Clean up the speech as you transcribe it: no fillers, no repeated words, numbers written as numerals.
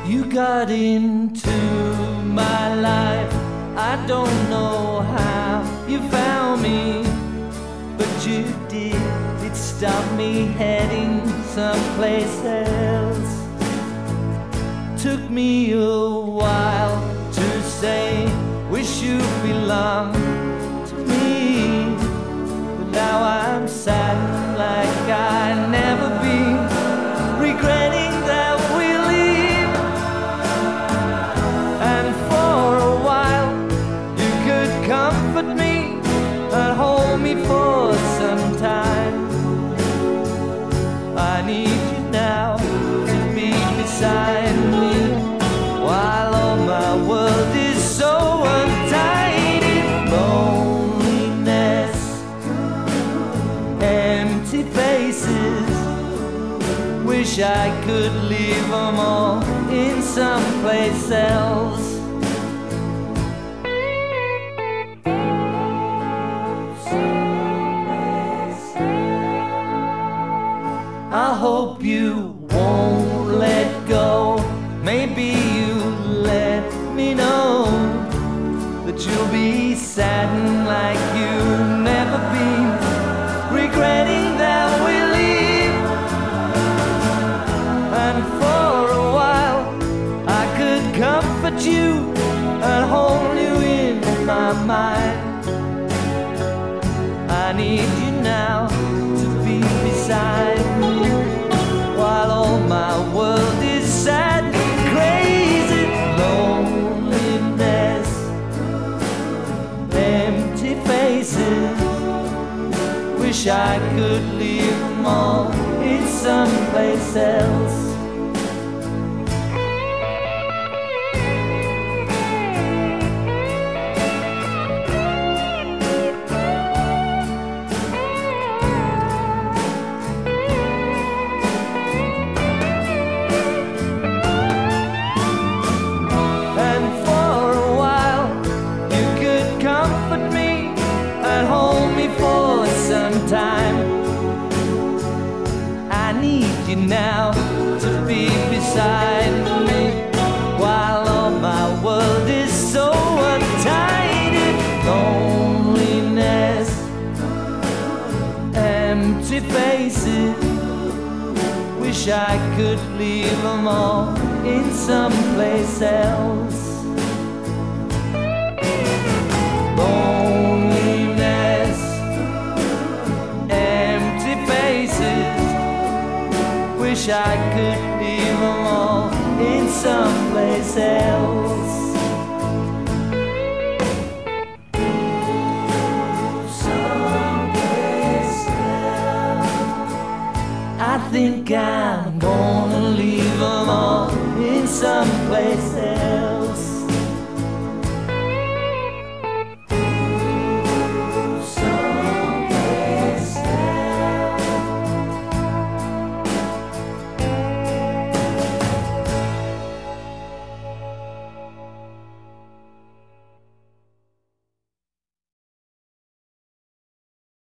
You got into my life, I don't know how you found me, but you did. It stopped me heading someplace else. Took me a while to say, wish you belonged to me, but now I'm sad like I never been, regretting that we leave. And for a while you could comfort me and hold me for some time. I need you now to be beside me while all my world is so untidy. Loneliness, empty faces, wish I could leave them all in someplace else. I hope you won't let go. Maybe you let me know that you'll be saddened like you've never been, regretting that we leave. And for a while I could comfort you and hold you in my mind. I need you now to be beside me while all my world is sad and crazy. Loneliness, empty faces, wish I could leave them all in someplace else. Time. I need you now to be beside me while all my world is so untidy. Loneliness, empty faces, wish I could leave them all in someplace else. Loneliness, wish I could leave them all in someplace else. Someplace else. I think I'm gonna leave them all in someplace else.